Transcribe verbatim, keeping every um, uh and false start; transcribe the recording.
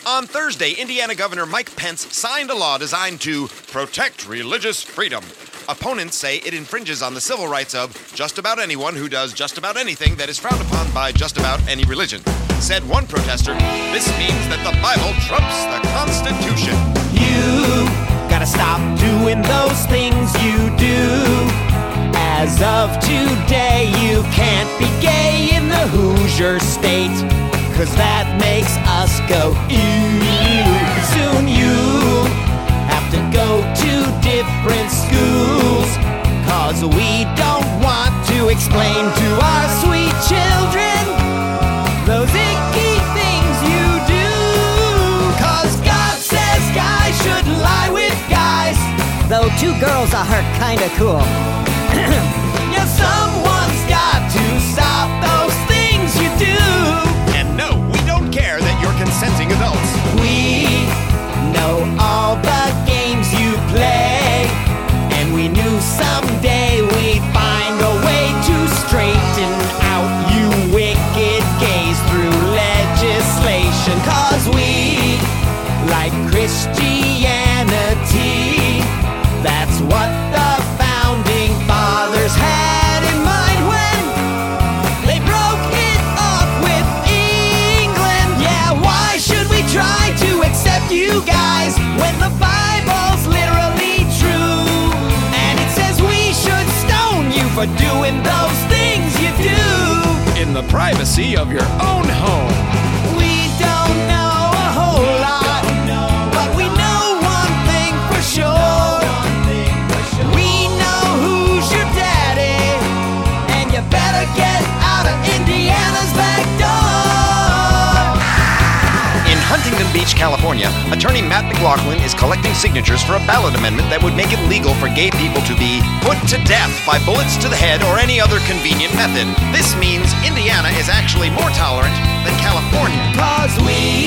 On Thursday, Indiana Governor Mike Pence signed a law designed to protect religious freedom. Opponents say it infringes on the civil rights of just about anyone who does just about anything that is frowned upon by just about any religion. Said one protester, this means that the Bible trumps the Constitution. You gotta stop doing those things you do. As of today, you can't be gay in the Hoosier state, 'cause that makes us go ew. Soon you have to go to different schools, 'cause we don't want to explain to our sweet children those icky things you do. 'Cause God says guys shouldn't lie with guys, though two girls are kinda cool. Yeah, someone's got to stop those things you do. And no, we don't care that you're consenting adults. We know all the games you play, and we knew someday we'd find a way to straighten out you wicked gays through legislation. 'Cause we like Christianity. That's what the founding fathers had in mind when they broke it off with England. Yeah, why should we try to accept you guys when the Bible's literally true? And it says we should stone you for doing those things you do In the privacy of your own home. We don't know a whole lot, but we know one thing for sure. We know who's your daddy, and you better get out of Indiana's back door. In Huntington Beach, California, attorney Matt McLaughlin is collecting signatures for a ballot amendment that would make it legal for gay people to be put to death by bullets to the head or any other convenient method. This means Indiana is actually more tolerant than California. 'Cause we